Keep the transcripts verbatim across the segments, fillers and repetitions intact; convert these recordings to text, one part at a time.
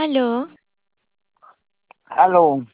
Aló, Aló,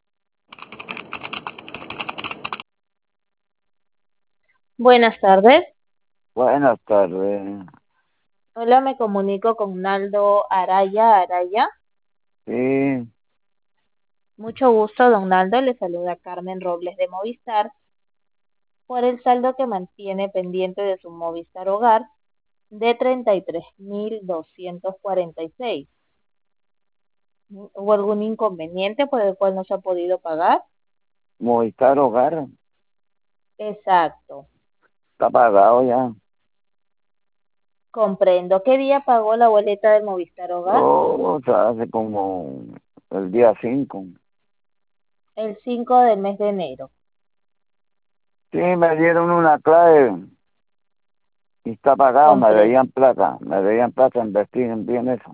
Buenas tardes. buenas tardes. Hola, me comunico con Naldo Araya Araya. Sí, Mucho gusto, don Naldo. Le saluda Carmen Robles de Movistar por el saldo que mantiene pendiente de su Movistar Hogar de treinta y tres mil doscientos cuarenta y seis. ¿Hubo algún inconveniente por el cual no se ha podido pagar? Movistar Hogar Exacto. está pagado ya. Comprendo. ¿Qué día pagó la boleta del Movistar Hogar? Oh, o sea, hace como el día cinco. El cinco del mes de enero. Sí, me dieron una clave y está pagado, me Comprendo. debían plata, me debían plata, investiguen bien eso.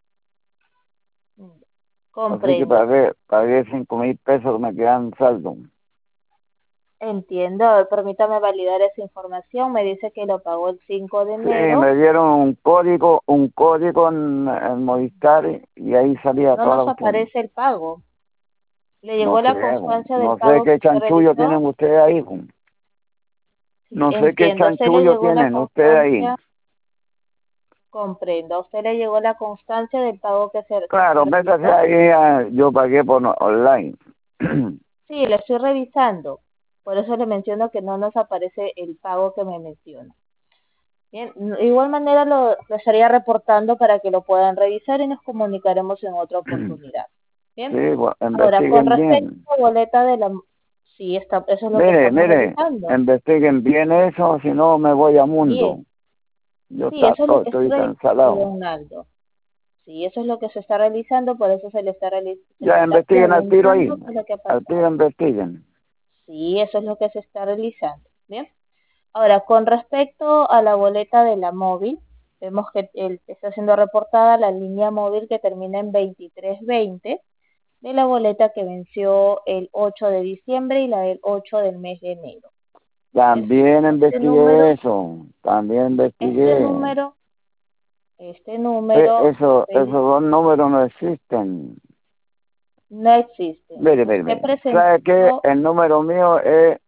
Así que Comprendo. pagué, pagué cinco mil pesos, me quedan saldo. Entiendo. A ver, permítame validar esa información. Me dice que lo pagó el cinco de Sí, enero. me dieron un código, un código en, en Movistar y ahí salía No toda la nos cuestión. aparece el pago. ¿Le No llegó sé, la constancia del no sé pago que qué usted chanchullo tienen realizó? ustedes ahí. Sí, No sé qué entiendo. ¿A usted le chanchullo llegó la tienen ustedes ahí. constancia? Comprendo. ¿A usted le llegó la constancia del pago que se, que se Claro, métase realizó? ahí, ah, yo pagué por no- online. Sí, lo estoy revisando. Por eso le menciono que no nos aparece el pago que me menciona. Bien, de igual manera lo, lo estaría reportando para que lo puedan revisar y nos comunicaremos en otra oportunidad. Sí, Bien. bu- Ahora, con investiguen respecto bien. a la boleta de la... Sí, está, eso es lo que Mire, estamos mire, revisando. investiguen bien eso, si no me voy a Sí, mundo. Yo sí, está, eso es lo todo, que estoy estoy revisando, cancelado. don Naldo. Sí, eso es lo que se está realizando, por eso se le está, reali- se le Ya está investiguen al tiro ahí. preguntando qué es lo que ha Al tiro pasado. investiguen. Sí, eso es lo que se está realizando. Bien. Ahora, con respecto a la boleta de la móvil, vemos que el- está siendo reportada la línea móvil que termina en veintitrés veinte de la boleta que venció el ocho de diciembre y la del ocho del mes de enero. ¿Ves? También Este investigué número, eso. También este investigué. número, este Eh, número, eso, esos usted dos números no existen. no existe. Mire, mire, Usted mire. ¿Sabe qué? presentó El número mío es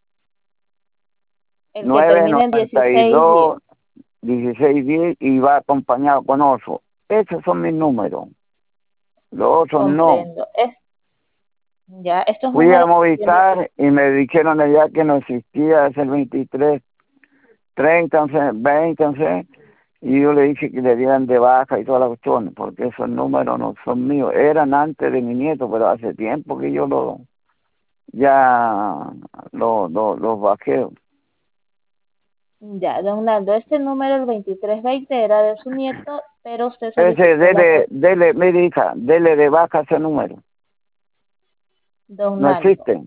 el que nueve termina en noventa y dieciséis diez. dos dieciséis diez y va acompañado con ocho. Esos son mis números. Los otros no. Comprendo. Es, ya, estos Fui a números tienen, Movistar y me dijeron allá que no existía ese veintitrés treinta once, veinte once, y yo le dije que le dieran de baja y toda la cuestión, porque esos números no son míos. Eran antes de mi nieto, pero hace tiempo que yo lo ya lo, lo, los bajé. ya, don Naldo, este número, el veintitrés veinte, era de su nieto, pero usted Ese, solicitó la... dele, con- dele, mire hija, dele de baja ese número. Don No Naldo, existe.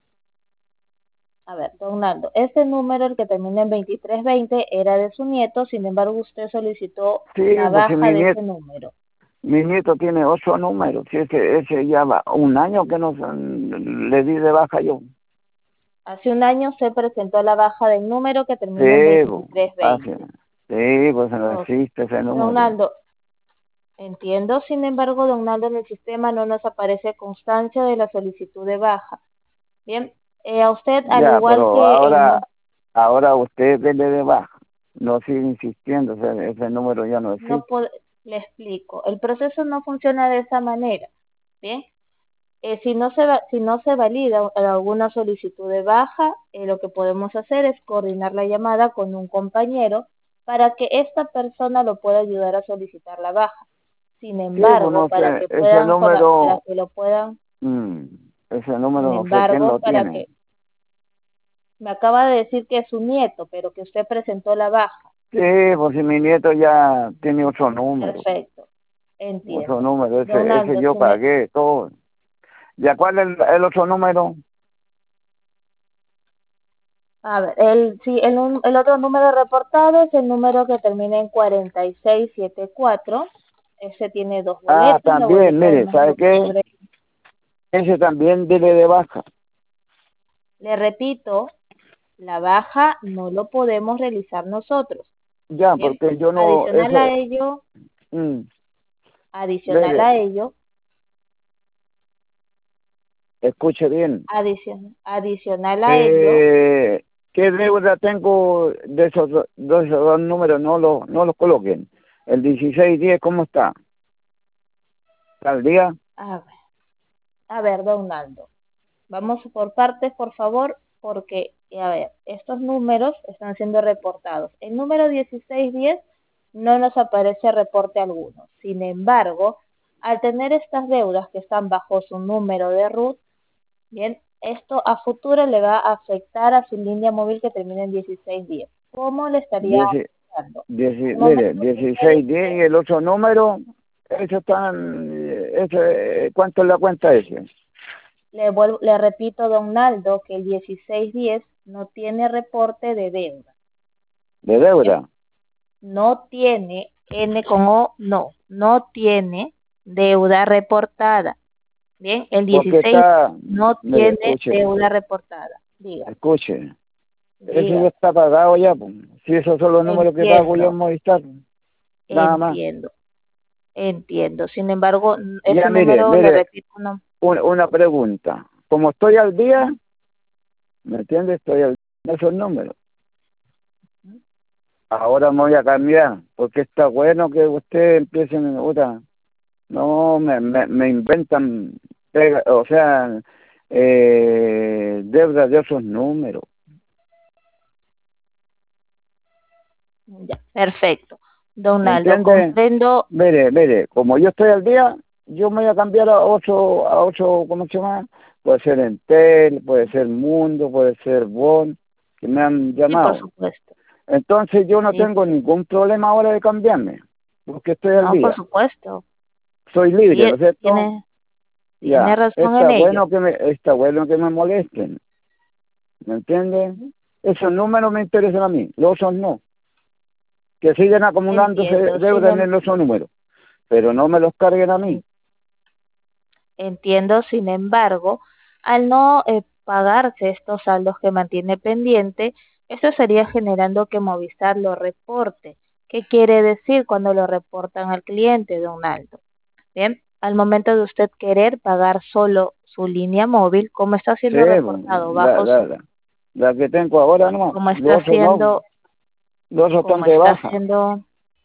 a ver, don Naldo, este número, el que termina en veintitrés veinte, era de su nieto, sin embargo, usted solicitó Sí, la pues si baja mi de nieto, ese número. mi nieto tiene ocho números, si ese, ese ya va un año que no se- le di de baja yo. Hace un año se presentó la baja del número que Sí, termina en pues, veintitrés así, veinte. sí, pues no Oh, existe ese don número. Naldo, entiendo, sin embargo, don Naldo, en el sistema no nos aparece constancia de la solicitud de baja. Bien, eh, a usted, al Ya, igual pero que el, ahora, nu- ahora usted dele de baja. No sigue insistiendo, ese, ese número ya no no existe. pod- le explico, el proceso no funciona de esa manera. Bien, Eh, si no se va- si no se valida alguna solicitud de baja, eh, lo que podemos hacer es coordinar la llamada con un compañero para que esta persona lo pueda ayudar a solicitar la baja. Sin Sí, pues embargo, no para sé, que ese puedan sola- para número, que lo puedan, mm, ese sin número no sé quién embargo, lo para tiene. que me acaba de decir que es su nieto, pero que usted presentó la baja. Sí, pues si mi nieto ya tiene otro número, Perfecto, otro entiendo. número, ese, ese Donaldo, yo si me, pagué todo. ¿Ya cuál es el, el otro número? a ver, el, sí, el, un- el otro número reportado es el número que termina en cuarenta y seis setenta y cuatro. Ese tiene dos Ah, boletas, la también, boleta del mire, mes de ¿sabe qué? octubre. Ese también dele de baja. Le repito, la baja no lo podemos realizar nosotros. Ya, Bien, porque yo no, adicional a ese, ello, mm, adicional mire, a ello. escuche bien. Adicion- adicional a ello, Eh, ¿Qué deuda tengo de esos, do- de esos dos números? No lo, no los coloquen. El dieciséis diez, ¿cómo está? ¿Está al día? a ver, a ver, don Naldo, vamos por partes, por favor, porque, a ver, estos números están siendo reportados. El número dieciséis diez no nos aparece reporte alguno. Sin embargo, al tener estas deudas que están bajo su número de RUT, bien, esto a futuro le va a afectar a su línea móvil que termina en dieciséis diez. ¿Cómo le estaría Dieci- afectando? dieci- Al mire, momento que usted dieciséis diez y el otro número, eso están, eh, ese, ¿cuánto es la cuenta ese? le, vuelvo, le repito, don Naldo, que el dieciséis diez no tiene reporte de deuda. ¿De ¿Bien? deuda? No tiene, N con O, no, no tiene deuda reportada. Bien, el Porque dieciséis está, no mire, tiene escuche, deuda reportada. Diga, escuche, eso ya diga, está pagado ya, pues. Si esos son los números que pago yo en entiendo, Movistar, nada más. entiendo, entiendo. Sin embargo, n- ese Ya, mire, número, le mire, repito, no. un- una pregunta. Como estoy al día, ¿me entiende? Estoy al día de esos números. Ahora me voy a cambiar, porque está bueno que usted empiece en otra. No, me, me, me inventan, pega- o sea, eh, deudas de esos números. Ya, perfecto. Don ¿Me Naldo, entiende? comprendo. Mire, mire, como yo estoy al día, yo me voy a cambiar a ocho, a ocho, ¿cómo se llama? Puede ser Entel, puede ser Mundo, puede ser Bon, que me han Sí, por llamado. supuesto. Entonces yo no Sí, tengo ningún problema ahora de cambiarme, porque estoy al no, por día. supuesto. Soy Sí, libre, ¿no es cierto? tiene, tiene Ya, razón en está ello. bueno que me, está bueno que me molesten, ¿me entienden? Esos números me interesan a mí, los otros no. Que sigan acumulándose Entiendo, sin, deudas em- en los otros números, pero no me los carguen a mí. entiendo, sin embargo, al no eh, pagarse estos saldos que mantiene pendiente, eso estaría generando que Movistar lo reporte. ¿Qué quiere decir cuando lo reportan al cliente, don Aldo? Bien, al momento de usted querer pagar solo su línea móvil, como está Sí, siendo reportado la, bajo la, su, la, la que tengo ahora no, como está los otros no, haciendo, los otros están como de está baja. haciendo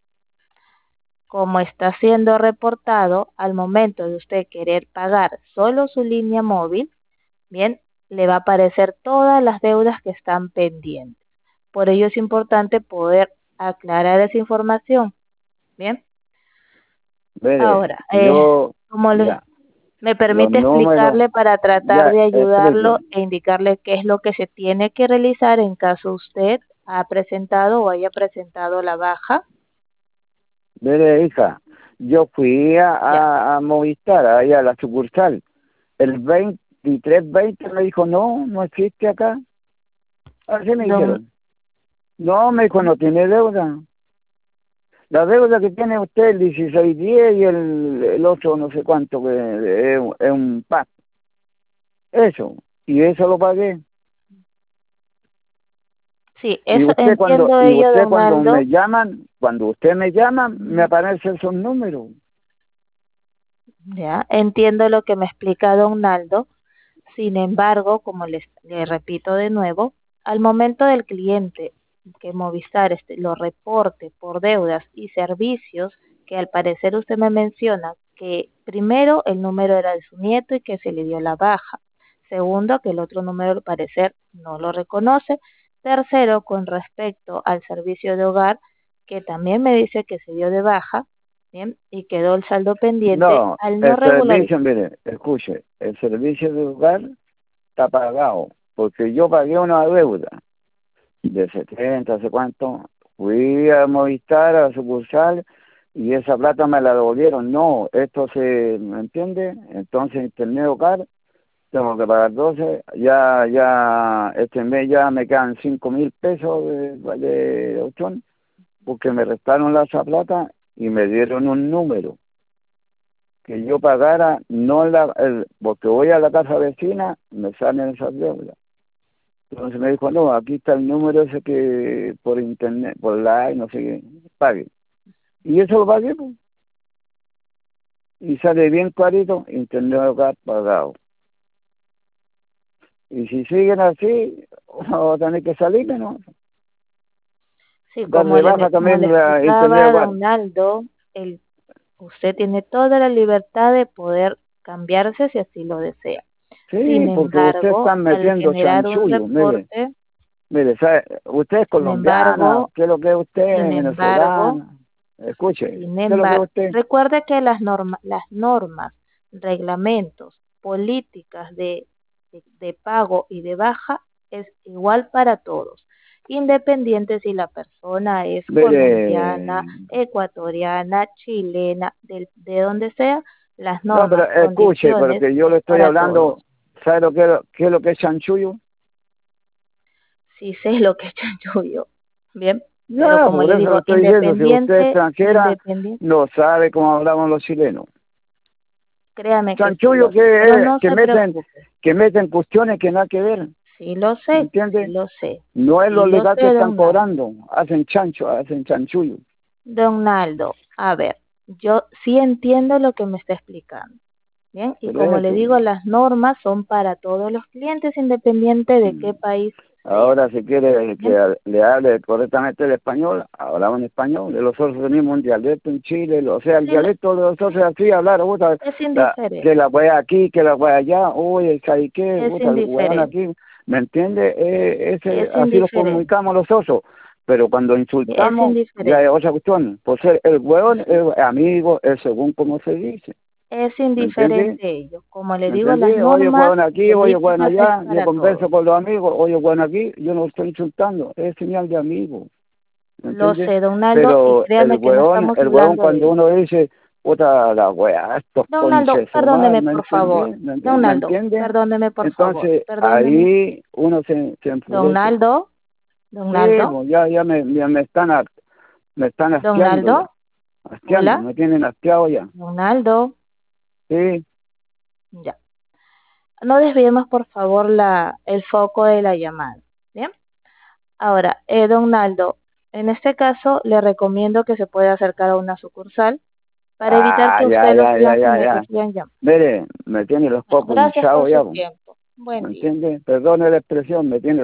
como está siendo reportado, al momento de usted querer pagar solo su línea móvil, bien, le va a aparecer todas las deudas que están pendientes. Por ello es importante poder aclarar esa información. Bien, Mire, ahora, eh, yo, como le, ya, me los permite números, explicarle para tratar ya, de ayudarlo expliquen. e indicarle qué es lo que se tiene que realizar en caso usted ha presentado o haya presentado la baja. Mire, hija, yo fui a, Ya, a, a Movistar, ahí a la sucursal. El veintitrés veinte me dijo, no, no existe acá. Así me don, dijeron. No, me dijo, no tiene deuda. La deuda que tiene usted, el dieciséis diez y el, el otro no sé cuánto, que es, es un pack. Eso. Y eso lo pagué. sí, Y eso usted cuando, entiendo y ello, usted don cuando Aldo. me llaman, cuando usted me llama, me aparecen esos números. Ya, entiendo lo que me explica don Naldo. Sin embargo, como les, le repito de nuevo, al momento del cliente que Movistar este, lo reporte por deudas y servicios, que al parecer usted me menciona que primero el número era de su nieto y que se le dio la baja. Segundo, que el otro número al parecer no lo reconoce. Tercero, con respecto al servicio de hogar, que también me dice que se dio de baja, bien, y quedó el saldo pendiente No, al no el regularizar. servicio, mire, escuche, el servicio de hogar está pagado, porque yo pagué una deuda de setenta, no sé cuánto, fui a Movistar, a la sucursal, y esa plata me la devolvieron. No, esto se, ¿me entiende? Entonces, Internet Hogar, tengo que pagar doce, ya, ya, este mes ya me quedan cinco mil pesos de, de opción, porque me restaron la esa plata y me dieron un número que yo pagara, no la, el, porque voy a la casa vecina, me salen esas deudas. Entonces me dijo, no, aquí está el número ese que por internet, por la, no sé qué, pague. Y eso lo pagué, pues, y sale bien clarito, internet hogar pagado. Y si siguen así, vamos a tener que salirme, ¿no? Sí, Dar como de le, baja me- como le también la internet, explicaba bueno. don Naldo, el, usted tiene toda la libertad de poder cambiarse si así lo desea. Sin Sí, porque usted embargo, está al metiendo generar un chanchullo, mire, reporte, mire, ¿sabe? Usted es sin colombiana, embargo, ¿qué es lo que es usted? sin embargo, Venezolana, escuche, sin ¿qué es lo que es embargo, usted? recuerde que las normas, las normas, reglamentos, políticas de, de, de pago y de baja es igual para todos, independiente si la persona es colombiana, Mire, ecuatoriana, chilena, del- de donde sea, las no, pero normas, escuche, condiciones porque yo es le estoy para hablando, todos. ¿sabe lo que es, qué es lo que es chanchullo? Sí sé lo que es chanchullo, bien, pero Ya, como por le eso lo digo, estoy diciendo, si usted es independiente, extranjera, independiente, no sabe cómo hablamos los chilenos. créame que sí Chanchullo lo sé, que pero es, no que se meten, preocupe. que meten cuestiones que nada que ver, Sí lo ¿me sé, sí entiende? lo sé, No es sí lo lo legal que sé, están don Naldo. cobrando, hacen chancho, hacen chanchullo. Don Naldo, a ver, yo sí entiendo lo que me está explicando, ¿bien? Y Por como le eso, digo, las normas son para todos los clientes, independiente de qué país sea, ahora si quiere ¿bien? que le hable correctamente el español, hablamos en español, de nosotros tenemos un dialecto en Chile, o sea, el Sí, lo- dialecto de nosotros es así, hablar, puta, es la, que indiferente, la wea aquí, que la wea allá, oye, ¿sabes qué? es Puta, el weón indiferente, aquí, ¿me entiende? Eh, ese, es así lo indiferente, comunicamos nosotros, pero cuando es insultamos, ya es indiferente, otra cuestión, por ser el weón, sí, el amigo, es según como se dice, es ¿me entiende? indiferente ello. Como le ¿Me digo, entendí? las Oye, normas weón aquí, oye, weón políticas es allá, yo para converso todos. con los amigos, oye, weón aquí, yo no estoy insultando, es señal de amigo, ¿me Lo entiendes? sé, don Naldo, y Pero el créame que no weón, estamos el weón hablando de cuando eso. uno dice, puta la weá, estos Don Naldo, conches su madre, perdóneme ¿me por favor. entiendes? ¿Me Don entiendes? ¿Me Naldo, entiendes? perdóneme por favor. Entonces, Perdóneme. ahí uno se, se Don enfurece. Naldo, don Sí, Naldo, pues ya, ya me, ya me están, ha- me están don hastiando ya, Naldo, hastiando, hola, me tienen hastiado ya. don Naldo, Sí, ya. No desviemos por favor la, el foco de la llamada. Bien. Ahora, eh, don Naldo, en este caso le recomiendo que se pueda acercar a una sucursal para evitar ah, que ya, usted lo ya, ya, sigan, ya, gener- ya. sigan llamando. Mire, me tiene los cocos Gracias por hinchados su ya, pues, tiempo. Buen ¿me día. entiende? Perdone la expresión, me tiene